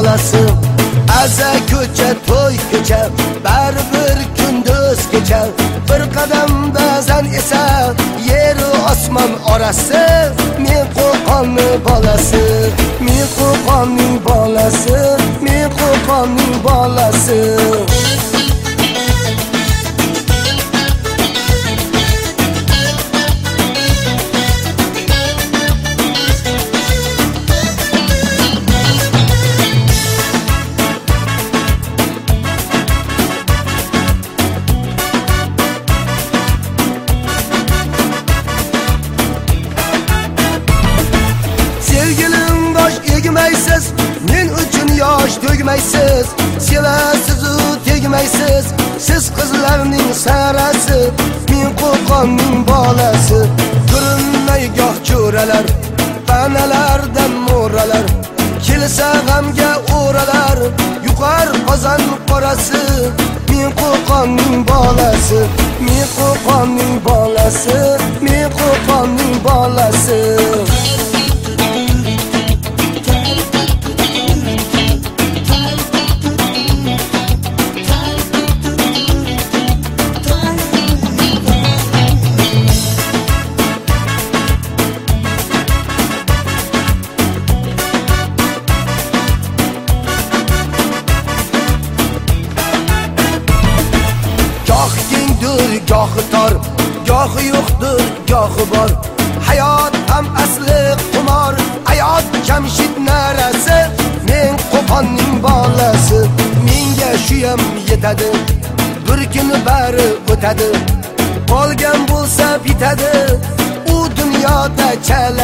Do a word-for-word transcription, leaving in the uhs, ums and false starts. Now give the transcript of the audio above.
bolasi. Aza ko'cha to'y kecha, baribir kunduz kecha. Bir qadam bazan esa yer osmon orasi. Men Qo'qonning bolasi, men Qo'qonning bolasi, men Qo'qonning bolasi. Tegmaysiz, men uchun yosh to'gmaysiz. Sevasiz u tegmaysiz, siz qizlarning sarasi. Men Qo'qonning bolasi. Ko'rinmay goh cho'ralar, panalardan mo'ralar. Kelsa g'amga o'ralar, yuqar qozon qorasi. Men Qo'qonning bolasi, men Qo'qonning bolasi, men Qo'qonning bolasi. Gohi tor, gohi yo'qdir, gohi bor. Hayot ham asli qumor, hayot Jamshid narasi. Men Qo'qonning bolasi, menga shuyam yetadi. Bir kun bari o'tadi, qolgan bo'lsa bitadi. U dunyoda chala